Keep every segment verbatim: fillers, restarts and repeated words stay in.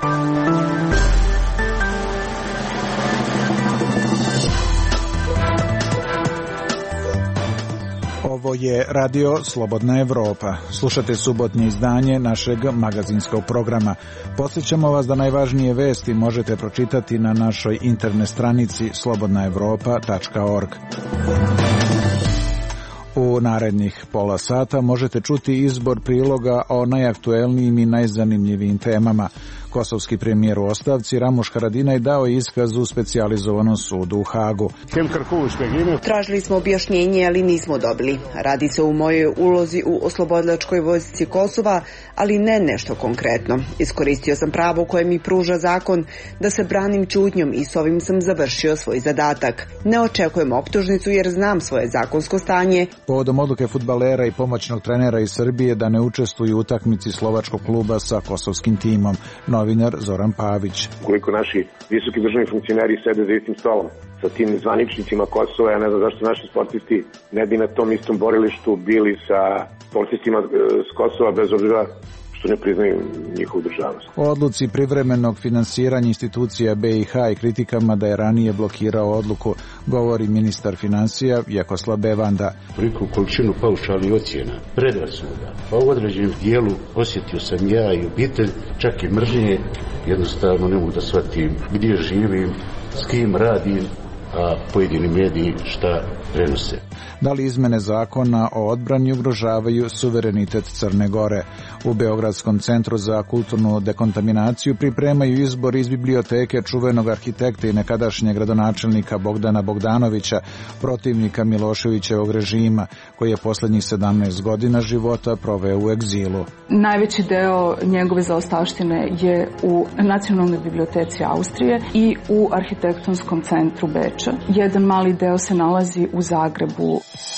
Ovo je Radio Slobodna Evropa. Slušate subotnje izdanje našeg magazinskog programa. Podsjećamo vas da najvažnije vesti možete pročitati na našoj internet stranici slobodna evropa tačka org. U narednih pola sata možete čuti izbor priloga o najaktuelnijim i najzanimljivijim temama. Kosovski premijer u ostavci Ramuš Haradinaj dao iskaz u specijalizovanom sudu u Hagu. Tražili smo objašnjenje, ali nismo dobili. Radi se u mojoj ulozi u oslobodilačkoj vojsci Kosova, ali ne nešto konkretno. Iskoristio sam pravo koje mi pruža zakon da se branim ćutnjom i s ovim sam završio svoj zadatak. Ne očekujem optužnicu jer znam svoje zakonsko stanje. Povodom odluke fudbalera i pomoćnog trenera iz Srbije da ne učestvuju u utakmici slovačkog kluba sa kosovskim timom, novinar Zoran Pavić. Koliko naši visoki državni funkcioneri sede za istim stolom sa tim zvaničnicima Kosova, ja ne znam zašto naši sportisti ne bi na tom istom borilištu bili sa sportistima s Kosova, bez obzira što ne priznaju njihovu državnost. O odluci privremenog finansiranja institucija B i H i kritikama da je ranije blokirao odluku govori ministar financija Vjekoslav Bevanda. Veliku količinu paušalnih ocjena, predrasuda, pa u određenom dijelu osjetio sam ja i obitelj, čak i mržnje, jednostavno ne mogu da shvatim gdje živim, s kim radim, a pojedini mediji šta prenose. Da li izmene zakona o odbrani ugrožavaju suverenitet Crne Gore? U Beogradskom centru za kulturnu dekontaminaciju pripremaju izbor iz biblioteke čuvenog arhitekta i nekadašnjeg gradonačelnika Bogdana Bogdanovića, protivnika Miloševićevog režima, koji je posljednjih sedamnaest godina života proveo u egzilu. Najveći deo njegove zaostavštine je u Nacionalnoj biblioteci Austrije i u Arhitektonskom centru Beča. Jedan mali deo se nalazi u Zagrebu.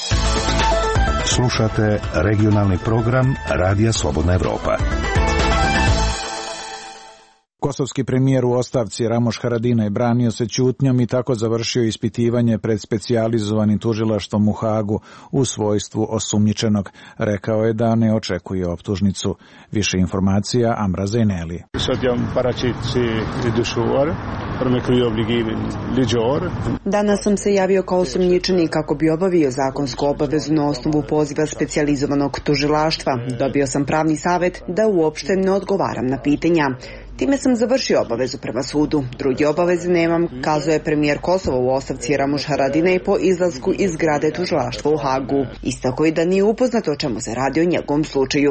Slušate regionalni program Radija Slobodna Evropa. Kosovski premijer u ostavci Ramuš Haradinaj branio se ćutnjom i tako završio ispitivanje pred specijalizovanim tužilaštvom u Hagu u svojstvu osumnjičenog. Rekao je da ne očekuje optužnicu. Više informacija Amra Zejneli. Danas sam se javio kao osumnjičenik kako bi obavio zakonsku obavezu na osnovu poziva specijalizovanog tužilaštva. Dobio sam pravni savjet da uopšte ne odgovaram na pitanja. Time sam završio obavezu prema sudu. Drugi obaveze nemam, kazuje premijer Kosova u ostavci Ramuš Haradinaj po izlasku iz zgrade tužilaštva u Hagu. Istako i da nije upoznato o čemu se radi o njegovom slučaju.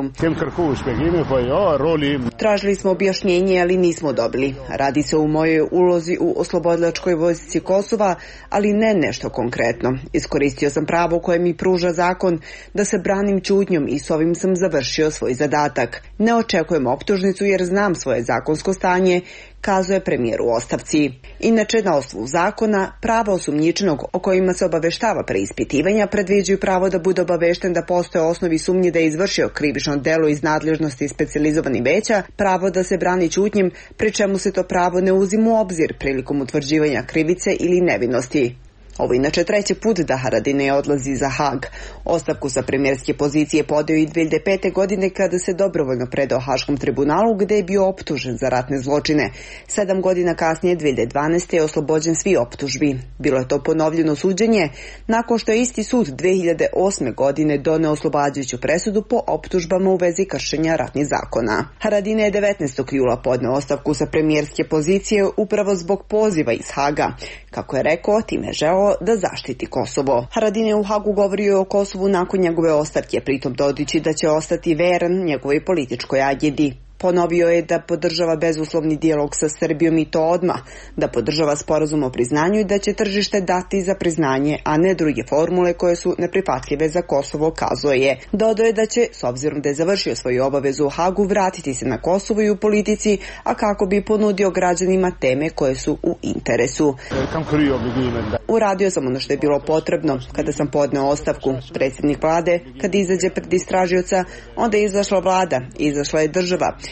Tražili smo objašnjenje, ali nismo dobili. Radi se u mojoj ulozi u oslobodilačkoj vojsci Kosova, ali ne nešto konkretno. Iskoristio sam pravo koje mi pruža zakon da se branim ćutnjom i s ovim sam završio svoj zadatak. Ne očekujem optužnicu jer znam svoje zakonsko stanje, kazuje premijer u ostavci. Inače, na osnovu zakona, prava osumnjičenog o kojima se obaveštava preispitivanja predviđaju pravo da bude obavešten da postoje osnovi sumnje da je izvršio krivično delo iz nadležnosti specijalizovanih veća, pravo da se brani ćutnjom, pri čemu se to pravo ne uzima u obzir prilikom utvrđivanja krivice ili nevinosti. Ovo inače treći put da Haradinaj odlazi za Hag. Ostavku sa premijerske pozicije podeo i dve hiljade pete. godine kada se dobrovoljno predao Haškom tribunalu gde je bio optužen za ratne zločine. Sedam godina kasnije, dve hiljade dvanaeste. je oslobođen svi optužbi. Bilo je to ponovljeno suđenje nakon što je isti sud dve hiljade osme. godine doneo oslobađajuću presudu po optužbama u vezi kršenja ratnih zakona. Haradinaj je devetnaestog jula podneo ostavku sa premijerske pozicije upravo zbog poziva iz Haga. Kako je rekao, time želeo da zaštiti Kosovo. Haradinaj u Hagu govorio o Kosovu nakon njegove ostavke, pritom dodajući da će ostati veran njegovoj političkoj agendi. Ponovio je da podržava bezuslovni dijalog sa Srbijom i to odmah, da podržava sporazum o priznanju i da će tržište dati za priznanje, a ne druge formule koje su neprihvatljive za Kosovo, kazuje je. Dodao je da će, s obzirom da je završio svoju obavezu u Hagu, vratiti se na Kosovo i u politici, a kako bi ponudio građanima teme koje su u interesu. Uradio sam ono što je bilo potrebno. Kada sam podneo ostavku, predsjednik vlade, kad izađe pred istražioca, onda je izašla vlada, izašla je država.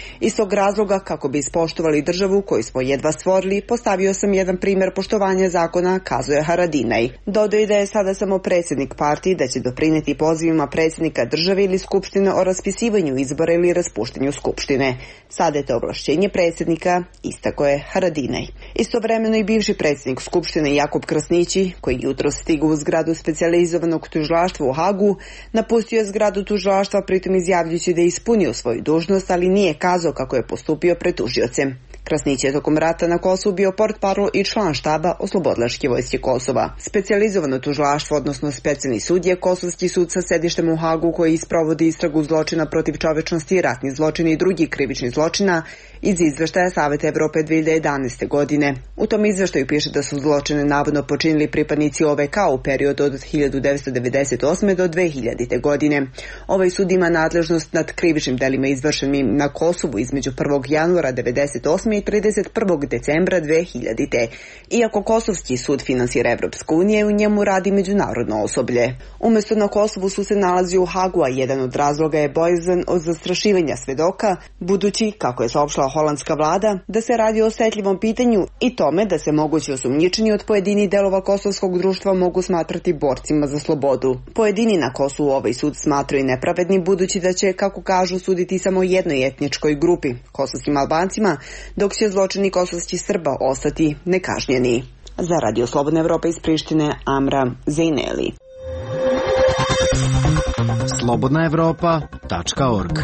Iz tog razloga, kako bi ispoštovali državu koju smo jedva stvorili, postavio sam jedan primjer poštovanja zakona, kazuje Haradinaj. Dodao je da je sada samo predsjednik partije, da će doprineti pozivima predsjednika države ili skupštine o raspisivanju izbora ili raspuštenju skupštine. Sada je to ovlašćenje predsjednika, istako je Haradinaj. Istovremeno i bivši predsjednik skupštine Jakub Krasnići, koji jutro stigao u zgradu specijalizovanog tužilaštva u Hagu, napustio je zgradu tužilaštva, pritom izjavljujući da je ispunio svoju dužnost, ali nije kazao kako je postupio pred tužiocem. Krasnić je tokom rata na Kosovu bio portparol i član štaba Oslobodilačke vojske Kosova. Specijalizovano tužilaštvo, odnosno specijalni sud, je kosovski sud sa sedištem u Hagu koji sprovodi istragu zločina protiv čovečnosti, ratnih zločina i drugih krivičnih zločina iz izveštaja Saveta Evrope dve hiljade jedanaeste. godine. U tom izveštaju piše da su zločine navodno počinili pripadnici O V K u periodu od hiljadu devetsto devedeset osme. do dve hiljadite. godine. Ovaj sud ima nadležnost nad krivičnim delima izvršenim na Kosovu između prvog januara devedeset osme i trideset prvog decembra dve hiljadite. Iako Kosovski sud finansira Evropska unija, u njemu radi međunarodno osoblje. Umesto na Kosovu su se nalazi u Hagu, a jedan od razloga je bojazan od zastrašivanja svedoka, budući, kako je saopštila holandska vlada, da se radi o osetljivom pitanju i tome da se mogući osumnjičeni od pojedinih delova kosovskog društva mogu smatrati borcima za slobodu. Pojedini na Kosovu ovaj sud smatraju nepravednim, budući da će, kako kažu, suditi samo jednoj etničkoj grupi, kosovskim Albancima, dok će zločini kosovskih Srba ostati nekažnjeni. Za Radio Slobodna Evropa iz Prištine, Amra Zejneli. slobodna evropa tačka org.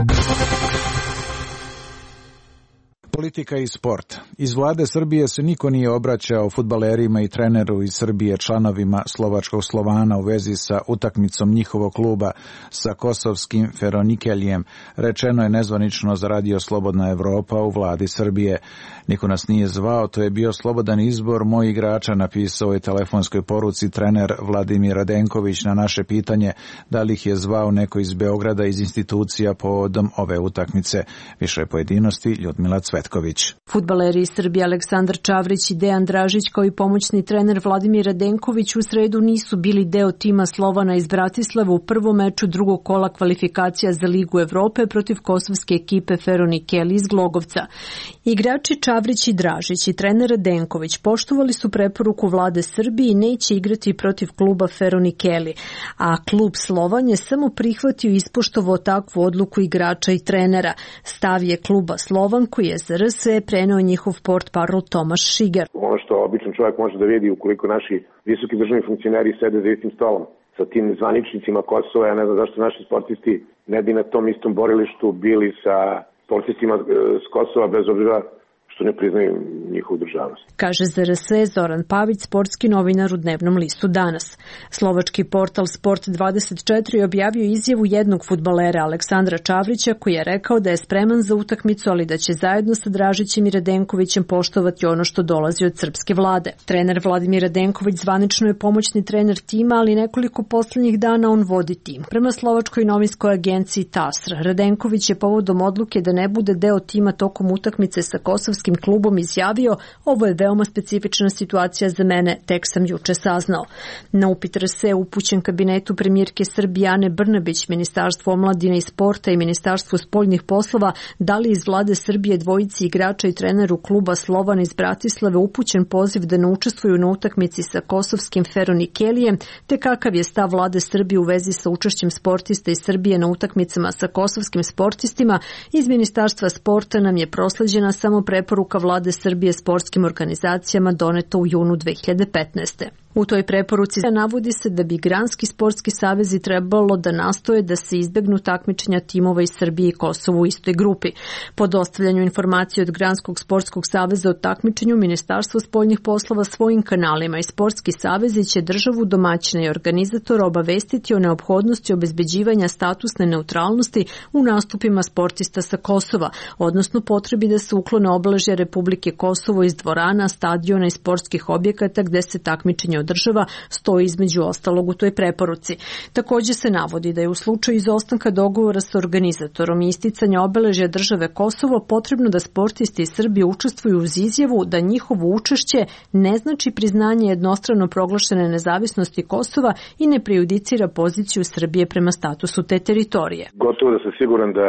Politika i sport. Iz vlade Srbije se niko nije obraćao fudbalerima i treneru iz Srbije, članovima slovačkog Slovana u vezi sa utakmicom njihovog kluba sa kosovskim Feronikeljem, rečeno je nezvanično za Radio Slobodna Evropa u vladi Srbije. Niko nas nije zvao, to je bio slobodan izbor moj igrača, napisao je telefonskoj poruci trener Vladimir Radenković na naše pitanje da li ih je zvao neko iz Beograda iz institucija povodom ove utakmice. Više pojedinosti Ljudmila Cvet. Fudbaleri iz Srbije Aleksandar Čavrić i Dejan Dražić kao i pomoćni trener Vladimir Radenković u sredu nisu bili deo tima Slovana iz Bratislava u prvom meču drugog kola kvalifikacija za Ligu Evrope protiv kosovske ekipe Feronikeli iz Glogovca. Igrači Čavrić i Dražić i trener Radenković poštovali su preporuku vlade Srbije i neće igrati protiv kluba Feronikeli, a klub Slovan je samo prihvatio i ispoštovao takvu odluku igrača i trenera. Stav je kluba Slovan koji je za R S E preneo njihov portparol Tomaš Šigar. Ono što običan čovjek može da vidi ukoliko naši visoki državni funkcioneri sede za istim stolom sa tim zvaničnicima Kosova, ja ne znam zašto naši sportisti ne bi na tom istom borilištu bili sa sportistima s Kosova, bez obzira što ne priznaju njihovu državnost. Kaže za R S E Zoran Pavić, sportski novinar u dnevnom listu Danas. Slovački portal Sport dvadeset četiri objavio izjavu jednog fudbalera Aleksandra Čavrića koji je rekao da je spreman za utakmicu, ali da će zajedno sa Dražićem i Radenkovićem poštovati ono što dolazi od srpske vlade. Trener Vladimir Radenković zvanično je pomoćni trener tima, ali nekoliko poslednjih dana on vodi tim. Prema slovačkoj novinskoj agenciji T A S R, Radenković je povodom odluke da ne bude deo tima tokom utakmice sa kosovskim klubom izjavio: ovo je veoma specifična situacija za mene, tek sam juče saznao. Na upit R S E upućen kabinetu premijerke Srbije Ane Brnabić, Ministarstvo omladine i sporta i Ministarstvo spoljnih poslova, da li iz vlade Srbije dvojici igrača i treneru kluba Slovan iz Bratislave upućen poziv da ne učestvuju na utakmici sa kosovskim Feronikelijem, te kakav je stav vlade Srbije u vezi sa učešćem sportista iz Srbije na utakmicama sa kosovskim sportistima, iz Ministarstva sporta nam je prosleđena samo preporuka vlade Srbije sportskim organizacijama doneta u junu dve hiljade petnaeste. U toj preporuci navodi se da bi granski sportski savezi trebalo da nastoje da se izbegnu takmičenja timova iz Srbije i Kosova u istoj grupi. Po dostavljanju informacije od Granskog sportskog saveza o takmičenju, Ministarstvo spoljnih poslova svojim kanalima i sportski savezi će državu domaćina i organizatora obavestiti o neophodnosti obezbeđivanja statusne neutralnosti u nastupima sportista sa Kosova, odnosno potrebi da se uklone obeležja Republike Kosovo iz dvorana, stadiona i sportskih objekata gde se takmičenje država stoji između ostalog u toj preporuci. Takođe se navodi da je u slučaju izostanka dogovora sa organizatorom i isticanja obeležja države Kosovo potrebno da sportisti iz Srbije učestvuju uz izjavu da njihovo učešće ne znači priznanje jednostrano proglašene nezavisnosti Kosova i ne prejudicira poziciju Srbije prema statusu te teritorije. Gotovo da sam siguran da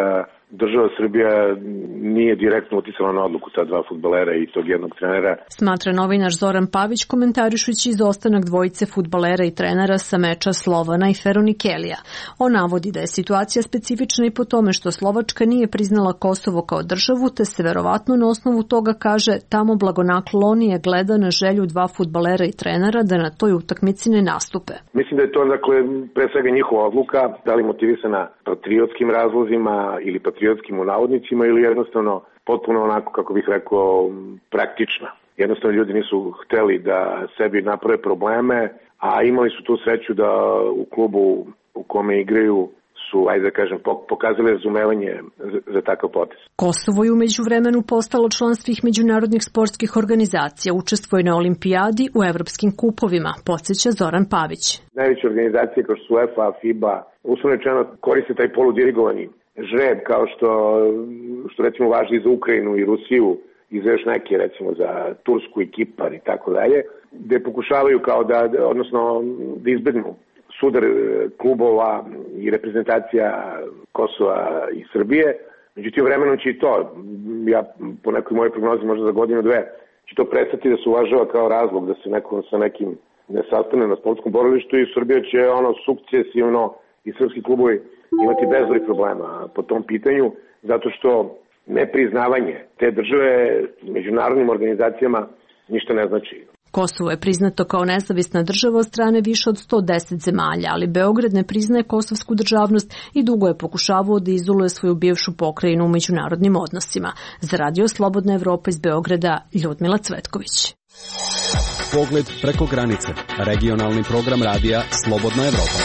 država Srbija nije direktno uticala na odluku ta dva fudbalera i tog jednog trenera. Smatra novinar Zoran Pavić komentarišući izostanak dvojice fudbalera i trenera sa meča Slovana i Feronikelija. On navodi da je situacija specifična i po tome što Slovačka nije priznala Kosovo kao državu, te se verovatno na osnovu toga kaže tamo blagonaklonije gleda na želju dva fudbalera i trenera da na toj utakmici ne nastupe. Mislim da je to dakle pre svega njihova odluka, da li motivisana patriotskim razlozima ili patriotskim u navodnicima ili jednostavno potpuno onako, kako bih rekao, praktična. Jednostavno ljudi nisu hteli da sebi naprave probleme, a imali su tu sreću da u klubu u kome igraju su, ajde da kažem, pokazali razumevanje za, za takav potez. Kosovo je umeđu vremenu postalo član svih međunarodnih sportskih organizacija, učestvuje na olimpijadi u evropskim kupovima, podsjeća Zoran Pavić. Najveće organizacije kao što su UEFA, FIBA, uslovno rečeno koriste taj poludirigovani žreb kao što, što recimo važi za Ukrajinu i Rusiju i za još neke, recimo za Tursku i Kipar i tako dalje, gde pokušavaju kao da, odnosno da izbegnu sudar klubova i reprezentacija Kosova i Srbije. Međutim, vremenom će i to, ja po nekoj mojoj prognozi možda za godinu dve, će to prestati da se uvažava kao razlog da se neko sa nekim ne sastane na sportskom borilištu i Srbija će ono sukcesivno i srpski klubovi imati bezbroj problema po tom pitanju, zato što nepriznavanje te države međunarodnim organizacijama ništa ne znači. Kosovo je priznato kao nezavisna država od strane više od sto deset zemalja, ali Beograd ne priznaje kosovsku državnost i dugo je pokušavao da izoluje svoju bivšu pokrajinu u međunarodnim odnosima. Za Radio Slobodna Evropa iz Beograda, Ljudmila Cvetković. Pogled preko granice. Regionalni program radija Slobodna Evropa.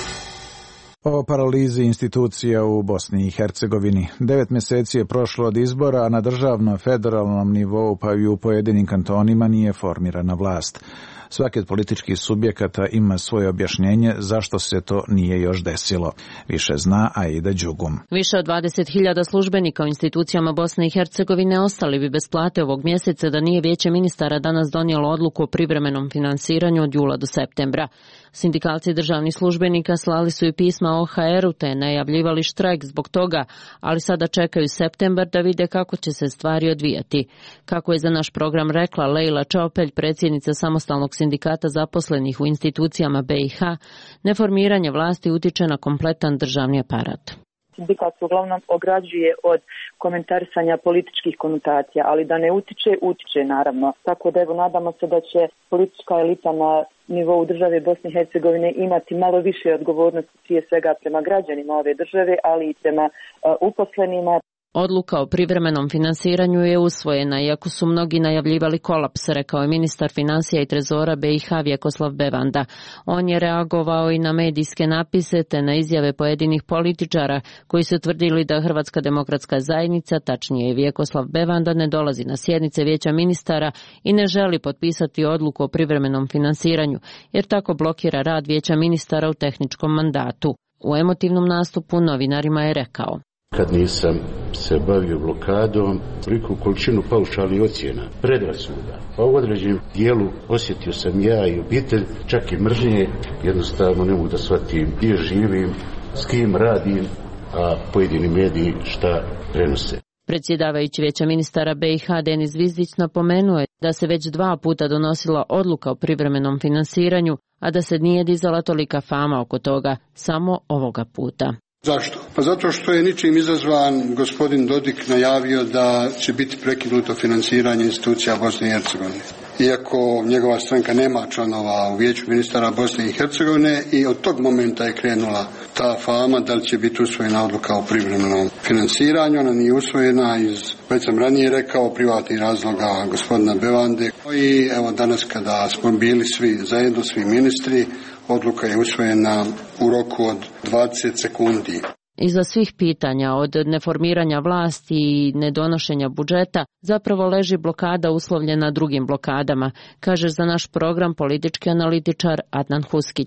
O paralizi institucija u Bosni i Hercegovini. Devet mjeseci je prošlo od izbora, a na državnom federalnom nivou pa i u pojedinim kantonima nije formirana vlast. Svaki od političkih subjekata ima svoje objašnjenje zašto se to nije još desilo. Više zna Aida Đugum. Više od dvadeset hiljada službenika u institucijama Bosne i Hercegovine ostali bi bez plate ovog mjeseca da nije Vijeće ministara danas donijelo odluku o privremenom finansiranju od jula do septembra. Sindikalci državnih službenika slali su i pisma O H R-u te najavljivali štrajk zbog toga, ali sada čekaju septembar da vide kako će se stvari odvijati. Kako je za naš program rekla Lejla Čopelj, predsjednica samostalnog sindikata zaposlenih u institucijama B i H, neformiranje vlasti utiče na kompletan državni aparat. Sindikat se uglavnom ograđuje od komentarisanja političkih konotacija, ali da ne utiče, utiče naravno. Tako da evo nadamo se da će politička elita na nivou države Bosne i Hercegovine imati malo više odgovornosti prije svega prema građanima ove države, ali i prema uh, uposlenima. Odluka o privremenom finansiranju je usvojena, iako su mnogi najavljivali kolaps, rekao je ministar financija i trezora B i H Vjekoslav Bevanda. On je reagovao i na medijske napise te na izjave pojedinih političara koji su tvrdili da Hrvatska demokratska zajednica, tačnije i Vjekoslav Bevanda, ne dolazi na sjednice Vijeća ministara i ne želi potpisati odluku o privremenom finansiranju, jer tako blokira rad Vijeća ministara u tehničkom mandatu. U emotivnom nastupu novinarima je rekao: Kad nisam se bavio blokadom, veliku količinu paušalnih ocjena, predrasuda. Pa u određenom dijelu osjetio sam ja i obitelj, čak i mržnje, jednostavno ne mogu da shvatim gdje živim, s kim radim, a pojedini mediji šta prenose. Predsjedavajući Vijeća ministara B i H Denis Zvizdić napomenuo je da se već dva puta donosila odluka o privremenom finansiranju, a da se nije dizala tolika fama oko toga, samo ovoga puta. Zašto? Pa zato što je ničim izazvan gospodin Dodik najavio da će biti prekinuto financiranje institucija Bosne i Hercegovine. Iako njegova stranka nema članova u Vijeću ministara Bosne i Hercegovine i od tog momenta je krenula ta fama da li će biti usvojena odluka o privremenom financiranju. Ona nije usvojena iz, već sam ranije rekao, privatnih razloga gospodina Bevande. I evo danas kada smo bili svi zajedno, svi ministri, odluka je usvojena u roku od dvadeset sekundi. Iza svih pitanja, od neformiranja vlasti i nedonošenja budžeta, zapravo leži blokada uslovljena drugim blokadama, kaže za naš program politički analitičar Adnan Huskić.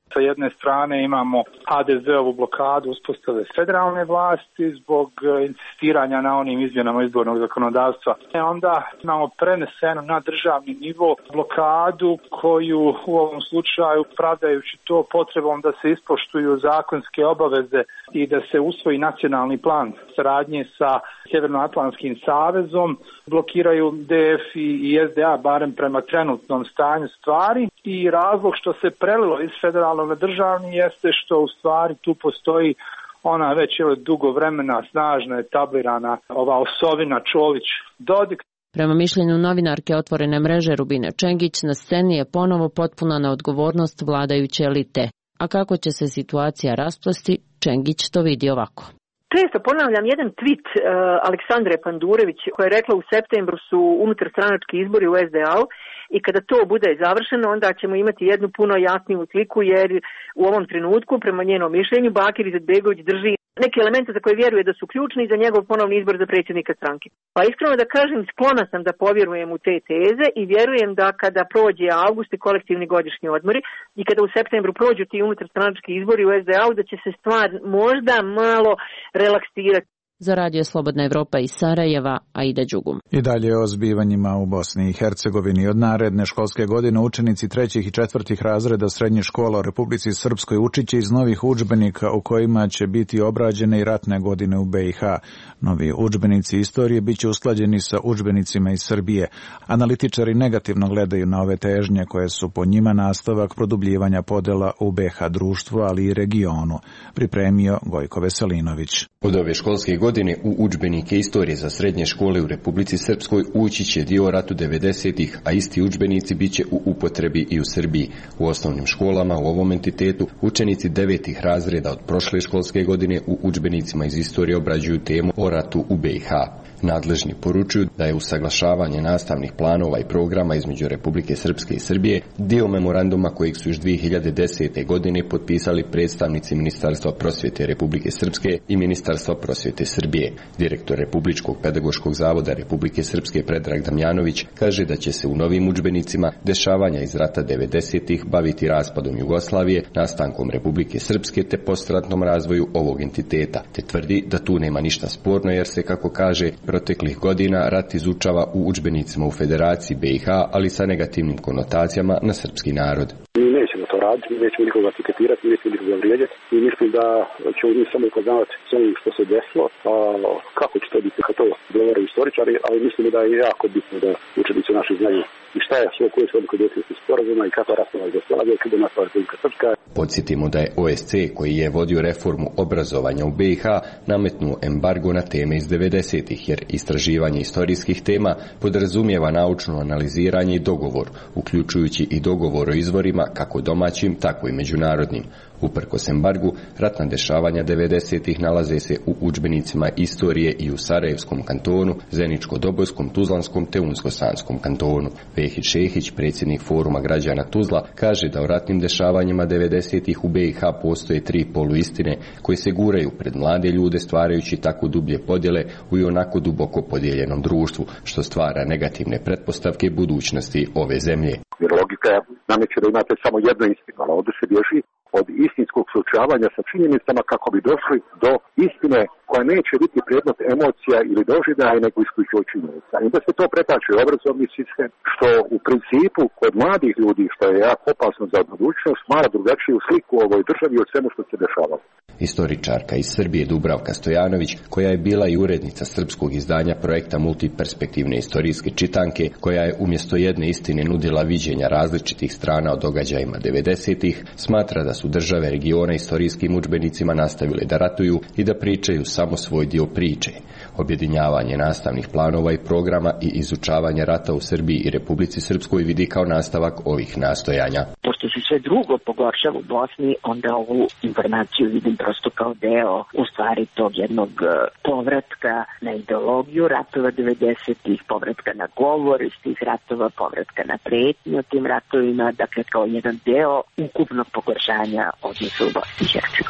Sa jedne strane imamo ha de zeovu blokadu uspostave federalne vlasti zbog insistiranja na onim izmjenama izbornog zakonodavstva. E onda imamo preneseno na državni nivo blokadu koju u ovom slučaju, pravdajući to potrebom da se ispoštuju zakonske obaveze i da se usvoji nacionalni plan saradnje sa Sjevernoatlantskim savezom, blokiraju de ef i es de a barem prema trenutnom stanju stvari. I razlog što se prelilo iz federalnog na državni jeste što u stvari tu postoji ona već je dugo vremena snažno etablirana ova osovina Čović-Dodik. Prema mišljenju novinarke Otvorene mreže Rubine Čengić, na sceni je ponovo potpuna neodgovornost vladajuće elite. A kako će se situacija rasplesti, Čengić to vidi ovako. Često ponavljam jedan tweet uh, Aleksandre Pandurević koja je rekla u septembru su unutarstranački izbori u es de a-u i kada to bude završeno onda ćemo imati jednu puno jasniju sliku jer u ovom trenutku prema njenom mišljenju Bakir Izetbegović drži neke elemente za koje vjeruje da su ključni za njegov ponovni izbor za predsjednika stranke. Pa iskreno da kažem, sklona sam da povjerujem u te teze i vjerujem da kada prođe avgust i kolektivni godišnji odmori i kada u septembru prođu ti unutarstranački izbori u es de a-u da će se stvar možda malo relaksirati. Za Radio Slobodna Evropa iz Sarajeva, Aida Đugum. I dalje o zbivanjima u Bosni i Hercegovini. Od naredne školske godine učenici trećih i četvrtih razreda srednje škola u Republici Srpskoj učit će iz novih udžbenika u kojima će biti obrađene i ratne godine u be i ha. Novi udžbenici istorije biće usklađeni sa udžbenicima iz Srbije. Analitičari negativno gledaju na ove težnje koje su po njima nastavak produbljivanja podela u be ha društvu, ali i regionu. Pripremio Gojko Veselinović. Od ove školske godine u udžbenike istorije za srednje škole u Republici Srpskoj ući će dio o ratu devedesetih, a isti udžbenici biće u upotrebi i u Srbiji. U osnovnim školama u ovom entitetu učenici devetih razreda od prošle školske godine u udžbenicima iz istorije obrađuju temu o ratu u be i ha. Nadležni poručuju da je usaglašavanje nastavnih planova i programa između Republike Srpske i Srbije dio memoranduma kojeg su još dvije hiljade desete. godine potpisali predstavnici Ministarstva prosvjete Republike Srpske i Ministarstva prosvjete Srbije. Direktor Republičkog pedagoškog zavoda Republike Srpske Predrag Damjanović kaže da će se u novim udžbenicima dešavanja iz rata devedesetih baviti raspadom Jugoslavije, nastankom Republike Srpske te postratnom razvoju ovog entiteta, te tvrdi da tu nema ništa sporno jer se, kako kaže, proteklih godina rat izučava u udžbenicima u Federaciji be i ha, ali sa negativnim konotacijama na srpski narod. Mi nećemo to raditi, mi nećemo nikoga etiketirati, mi nećemo nikoga vrijeđati i mislim da ćemo mi samo upoznavati s onim što se desilo, a kako će to biti, kad to govoraju istoričari, ali mislimo da je jako bitno da učenici naši znaju i šta je svo koje su odluke desiti sporazuma i kako rastava Jugoslavije, kada je nastala Republika Srpska. Podsjetimo da je o es ce, koji je vodio reformu obrazovanja u be i ha, nametnuo embargo na teme iz devedesetih, jer istraživanje istorijskih tema podrazumijeva naučno analiziranje i dogovor, uključujući i dogovor o izvorima kako domaćim, tako i međunarodnim. Uprkos embargu, ratna dešavanja devedesetih nalaze se u udžbenicima istorije i u Sarajevskom kantonu, Zeničko-Dobojskom, Tuzlanskom te Unsko-Sanskom kantonu. Vehić Šehić, predsjednik Foruma građana Tuzla, kaže da o ratnim dešavanjima devedesetih u be i ha postoje tri poluistine koje se guraju pred mlade ljude stvarajući tako dublje podjele u i onako duboko podijeljenom društvu, što stvara negativne pretpostavke budućnosti ove zemlje. Jer logika nameće da imate samo jedno istinu, ali ovdje se bježi od istinskog suočavanja sa činjenicama kako bi došli do istine koja neće biti predmet emocija ili doživljaja nego isključivo činjenica. I da se to pretače u obrazovni sistem, što u principu kod mladih ljudi, što je jako opasno za budućnost, stvara drugačiju sliku u ovoj državi od svemu što se dešavalo. Istoričarka iz Srbije Dubravka Stojanović, koja je bila i urednica srpskog izdanja projekta Multiperspektivne istorijske čitanke, koja je umjesto jedne istine nudila viđenja različitih strana o događajima devedesetih, smatra da su države regiona istorijskim udžbenicima nastavile da ratuju i da pričaju samo svoj dio priče. Objedinjavanje nastavnih planova i programa i izučavanje rata u Srbiji i Republici Srpskoj vidi kao nastavak ovih nastojanja. Pošto se sve drugo pogoršava u Bosni, onda ovu informaciju vidim prosto kao deo u stvari tog jednog povratka na ideologiju ratova devedesetih, povratka na govor iz tih ratova, povratka na pretnje o tim ratovima, dakle kao jedan deo ukupnog pogoršanja odnosa u Bosni i Hercegovini.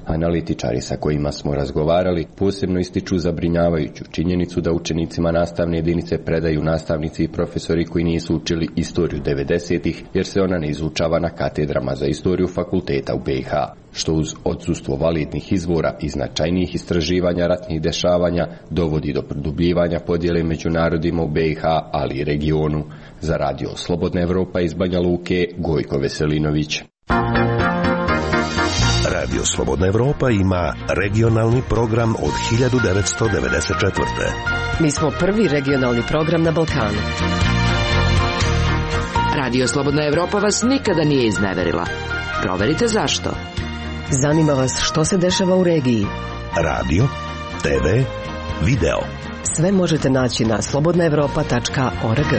Analitičari sa kojima smo razgovarali posebno ističu zabrinjavajuću činjenicu da učenicima nastavne jedinice predaju nastavnici i profesori koji nisu učili istoriju devedesetih, jer se ona ne izučava na katedrama za istoriju fakulteta u B i H, što uz odsustvo validnih izvora i značajnijih istraživanja ratnih dešavanja dovodi do produbljivanja podjele među narodima u B i H, ali i regionu. Za radio Slobodna Evropa iz Banja Luke, Gojko Veselinović. Radio Slobodna Evropa ima regionalni program od hiljadu devetsto devedeset četvrte. Mi smo prvi regionalni program na Balkanu. Radio Slobodna Evropa vas nikada nije izneverila. Proverite zašto. Zanima vas što se dešava u regiji. Radio, te ve, video. Sve možete naći na slobodna evropa tačka org.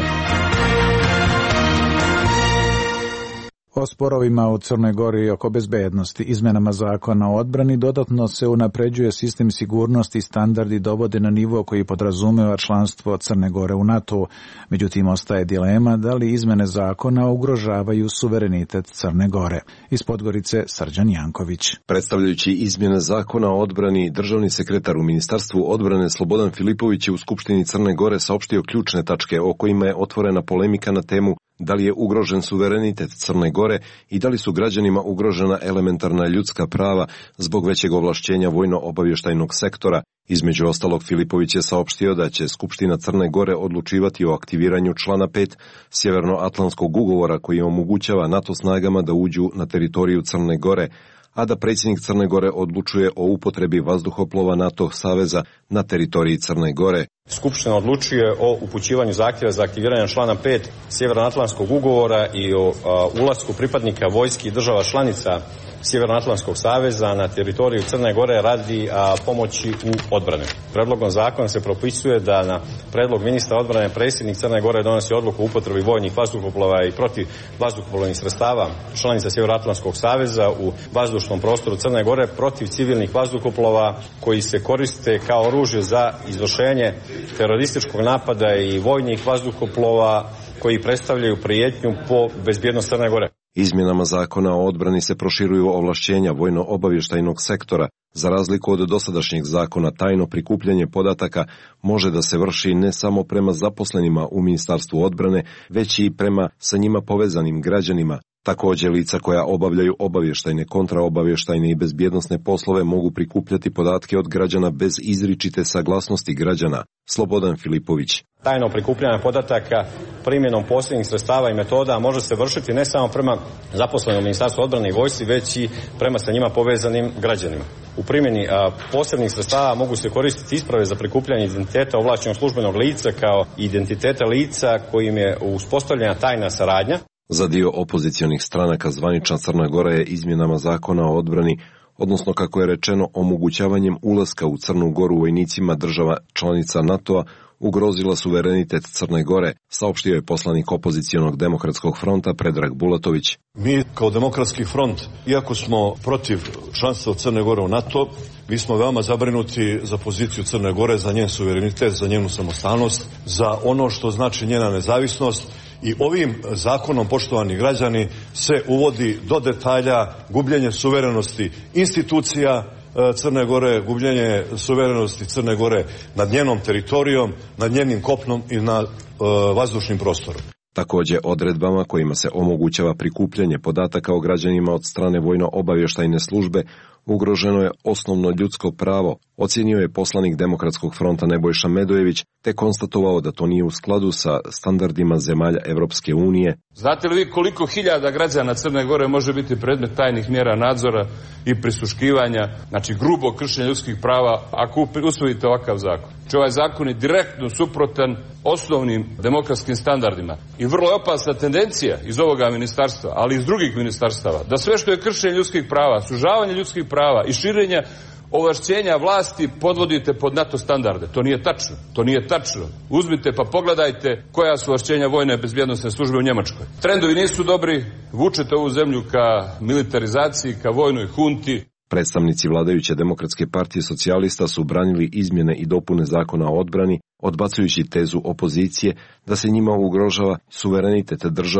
O sporovima u Crnoj Gori oko bezbednosti, izmenama zakona o odbrani dodatno se unapređuje sistem sigurnosti i standardi dovode na nivo koji podrazumeva članstvo Crne Gore u NATO. Međutim, ostaje dilema da li izmene zakona ugrožavaju suverenitet Crne Gore. Iz Podgorice, Srđan Janković. Predstavljajući izmjene zakona o odbrani, državni sekretar u Ministarstvu odbrane Slobodan Filipović je u Skupštini Crne Gore saopštio ključne tačke o kojima je otvorena polemika na temu da li je ugrožen suverenitet Crne Gore i da li su građanima ugrožena elementarna ljudska prava zbog većeg ovlašćenja vojno-obavještajnog sektora. Između ostalog, Filipović je saopštio da će Skupština Crne Gore odlučivati o aktiviranju člana pet Sjevernoatlantskog ugovora koji omogućava NATO snagama da uđu na teritoriju Crne Gore, a da predsjednik Crne Gore odlučuje o upotrebi vazduhoplova NATO saveza na teritoriji Crne Gore. Skupština odlučuje o upućivanju zahtjeva za aktiviranje člana pet Sjevernoatlantskog ugovora i o a, ulasku pripadnika vojski i država članica Sjevernoatlantskog saveza na teritoriju Crne Gore radi a, pomoći u odbrani. Predlogom zakona se propisuje da na predlog ministra odbrane predsjednik Crne Gore donosi odluku o upotrebi vojnih vazduhoplova i protiv vazduhoplovnih sredstava članica Sjevernoatlantskog saveza u vazdušnom prostoru Crne Gore protiv civilnih vazduhoplova koji se koriste kao oružje za izvršenje terorističkog napada i vojnih vazduhoplova koji predstavljaju prijetnju po bezbjednost Crne Gore. Izmjenama zakona o odbrani se proširuju ovlašćenja vojno-obavještajnog sektora. Za razliku od dosadašnjeg zakona, tajno prikupljanje podataka može da se vrši ne samo prema zaposlenima u Ministarstvu odbrane, već i prema sa njima povezanim građanima. Također, lica koja obavljaju obavještajne, kontraobavještajne i bezbjednosne poslove mogu prikupljati podatke od građana bez izričite saglasnosti građana. Slobodan Filipović. Tajno prikupljanje podataka primjenom posebnih sredstava i metoda može se vršiti ne samo prema zaposlenom u Ministarstvu odbrane i vojsci, već i prema sa njima povezanim građanima. U primjeni a, posebnih sredstava mogu se koristiti isprave za prikupljanje identiteta ovlašćenog službenog lica kao identiteta lica kojim je uspostavljena tajna saradnja. Za dio opozicionih stranaka zvanična Crna Gora je izmjenama zakona o odbrani, odnosno kako je rečeno omogućavanjem ulaska u Crnu Goru vojnicima država članica NATO-a, ugrozila suverenitet Crne Gore, saopštio je poslanik opozicionog demokratskog fronta Predrag Bulatović. Mi kao demokratski front, iako smo protiv članstva Crne Gore u NATO, mi smo veoma zabrinuti za poziciju Crne Gore, za njen suverenitet, za njenu samostalnost, za ono što znači njena nezavisnost. I ovim zakonom, poštovani građani, se uvodi do detalja gubljenje suverenosti institucija Crne Gore, gubljenje suverenosti Crne Gore nad njenom teritorijom, nad njenim kopnom i nad uh, vazdušnim prostorom. Također, odredbama kojima se omogućava prikupljanje podataka o građanima od strane vojno-obavještajne službe ugroženo je osnovno ljudsko pravo, ocijenio je poslanik Demokratskog fronta Nebojša Medojević, te konstatovao da to nije u skladu sa standardima zemalja Evropske unije. Znate li vi koliko hiljada građana Crne Gore može biti predmet tajnih mjera nadzora i prisluškivanja, znači grubo kršenje ljudskih prava, ako usvojite ovakav zakon? Znači ovaj zakon je direktno suprotan osnovnim demokratskim standardima. I vrlo je opasna tendencija iz ovoga ministarstva, ali i iz drugih ministarstava, da sve što je kršenje ljudskih prava, sužavanje ljudskih prava i širenja ovlašćenja vlasti podvodite pod NATO standarde. To nije tačno. To nije tačno. Uzmite pa pogledajte koja su ovlašćenja vojne bezbjednosne službe u Njemačkoj. Trendovi nisu dobri, vučete ovu zemlju ka militarizaciji, ka vojnoj hunti. Predstavnici vladajuće Demokratske partije socijalista su branili izmjene i dopune zakona o odbrani, odbacujući tezu opozicije da se njima ugrožava suverenitet države,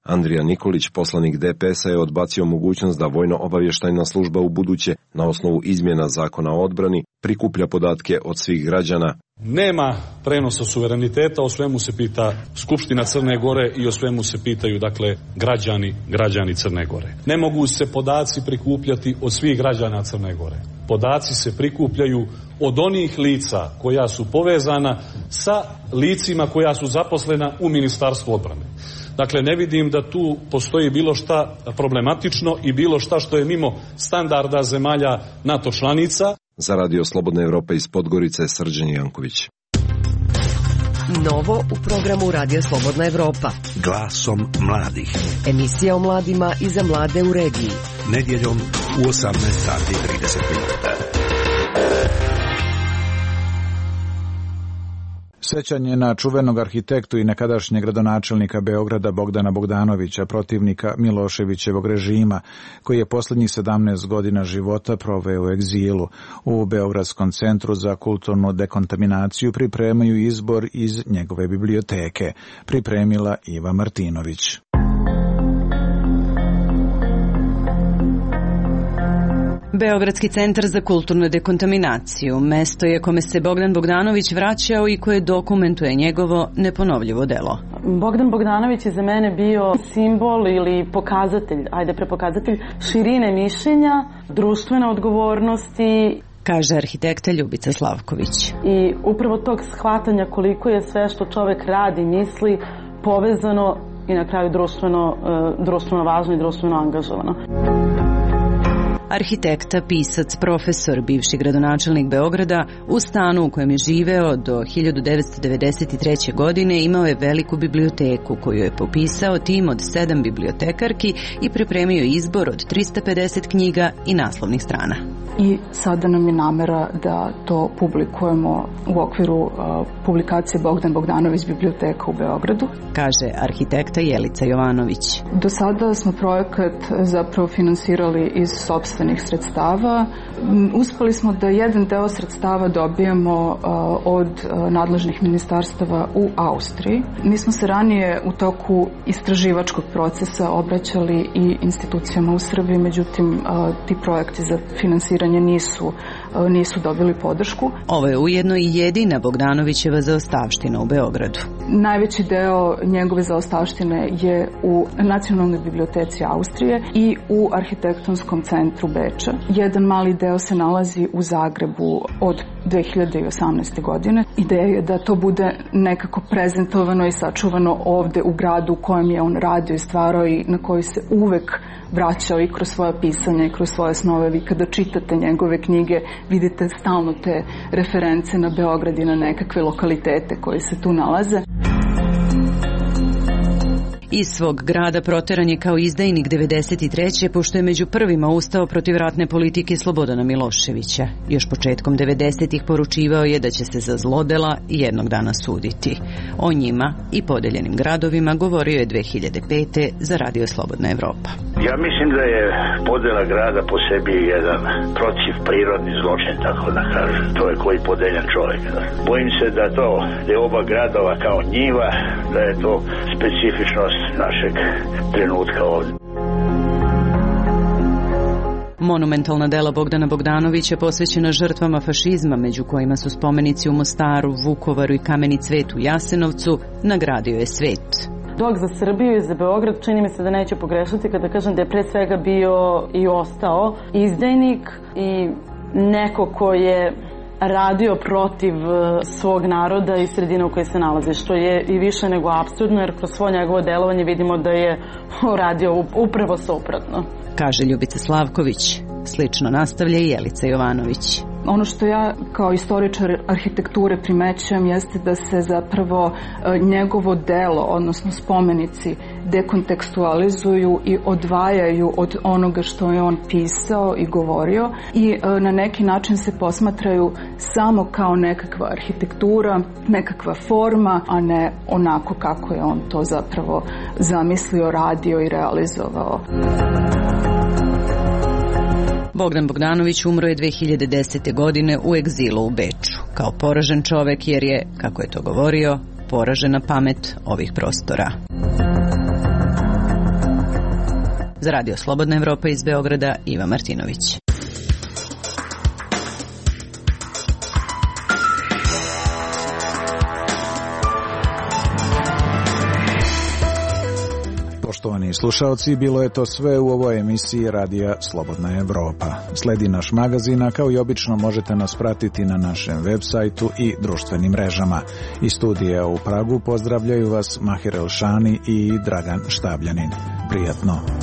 Andrija Nikolić, poslanik D P S-a, je odbacio mogućnost da vojno-obavještajna služba u buduće, na osnovu izmjena zakona o odbrani, prikuplja podatke od svih građana. Nema prenosa suvereniteta, o svemu se pita Skupština Crne Gore i o svemu se pitaju, dakle, građani, građani Crne Gore. Ne mogu se podaci prikupljati od svih građana Crne Gore. Podaci se prikupljaju od onih lica koja su povezana sa licima koja su zaposlena u Ministarstvu odbrane. Dakle, ne vidim da tu postoji bilo šta problematično i bilo šta što je mimo standarda zemalja NATO članica. Za Radio Slobodna Evropa iz Podgorice, Srđan Janković. Novo u programu Radio Slobodna Evropa. Glasom mladih. Emisija o mladima i za mlade u regiji. Nedjeljom u osamnaest sati i trideset minuta. Sećanje na čuvenog arhitektu i nekadašnjeg gradonačelnika Beograda Bogdana Bogdanovića, protivnika Miloševićevog režima, koji je posljednjih sedamnaest godina života proveo u egzilu. U Beogradskom centru za kulturnu dekontaminaciju pripremaju izbor iz njegove biblioteke. Pripremila Iva Martinović. Beogradski centar za kulturnu dekontaminaciju mesto je kome se Bogdan Bogdanović vraćao i koje dokumentuje njegovo neponovljivo delo. Bogdan Bogdanović je za mene bio simbol ili pokazatelj, ajde prepokazatelj širine mišljenja, društvene odgovornosti, kaže arhitekta Ljubica Slavković. I upravo tog shvatanja koliko je sve što čovek radi, misli, povezano i na kraju društveno, društveno važno i društveno angažovano. Arhitekta, pisac, profesor, bivši gradonačelnik Beograda, u stanu u kojem je živeo do hiljadu devetsto devedeset treće. godine imao je veliku biblioteku koju je popisao tim od sedam bibliotekarki i pripremio izbor od trista pedeset knjiga i naslovnih strana. I sada nam je namera da to publikujemo u okviru uh, publikacije Bogdan Bogdanović biblioteka u Beogradu, kaže arhitekta Jelica Jovanović. Do sada smo projekat zapravo finansirali iz sopstvenih sredstava. Uspeli smo da jedan deo sredstava dobijemo uh, od uh, nadležnih ministarstava u Austriji. Mi smo se ranije u toku istraživačkog procesa obraćali i institucijama u Srbiji, međutim uh, ti projekti za finansiranje nisu, nisu dobili podršku. Ovo je ujedno i jedina Bogdanovićeva zaostavština u Beogradu. Najveći deo njegove zaostavštine je u Nacionalnoj biblioteci Austrije i u Arhitektonskom centru Beča. Jedan mali deo se nalazi u Zagrebu od dve hiljade osamnaeste. godine. Ideja je da to bude nekako prezentovano i sačuvano ovde u gradu u kojem je on radio i stvarao i na koji se uvek vraćao i kroz svoje pisanja i kroz svoje snove. Vi kada čitate njegove knjige vidite stalno te reference na Beograd i na nekakve lokalitete koji se tu nalaze. Iz svog grada proteran je kao izdajnik devedeset treće. pošto je među prvima ustao protiv ratne politike Slobodana Miloševića. Još početkom devedesetih poručivao je da će se za zlodela jednog dana suditi. O njima i podeljenim gradovima govorio je dve hiljade pete. za Radio Slobodna Evropa. Ja mislim da je podela grada po sebi jedan protiv prirodni zločin, tako da kažem. To je koji podeljan čovjek. Bojim se da to je oba gradova kao njiva, da je to specifičnost našeg trenutka ovdje. Monumentalna dela Bogdana Bogdanovića posvećena žrtvama fašizma, među kojima su spomenici u Mostaru, Vukovaru i Kameni cvet u Jasenovcu, nagradio je svet. Dok za Srbiju i za Beograd čini mi se da neće pogrešiti kada kažem da je pre svega bio i ostao izdajnik i neko ko je radio protiv svog naroda i sredine u kojoj se nalazi, što je i više nego apsurdno, jer kroz svo njegovo delovanje vidimo da je radio upravo suprotno. Kaže Ljubica Slavković. Slično nastavlja i Jelica Jovanović. Ono što ja kao istoričar arhitekture primećujem jeste da se zapravo njegovo delo, odnosno spomenici, dekontekstualizuju i odvajaju od onoga što je on pisao i govorio i na neki način se posmatraju samo kao nekakva arhitektura, nekakva forma, a ne onako kako je on to zapravo zamislio, radio i realizovao. Bogdan Bogdanović umro je dve hiljade desete. godine u egzilu u Beču, kao poražen čovek jer je, kako je to govorio, poražena pamet ovih prostora. Za Radio Slobodna Evropa iz Beograda, Iva Martinović. Poštovani slušalci, bilo je to sve u ovoj emisiji Radija Slobodna Evropa. Sledi naš magazin, a kao i obično možete nas pratiti na našem web sajtu i društvenim mrežama. Iz studija u Pragu pozdravljaju vas Mahir Elšani i Dragan Štabljanin. Prijatno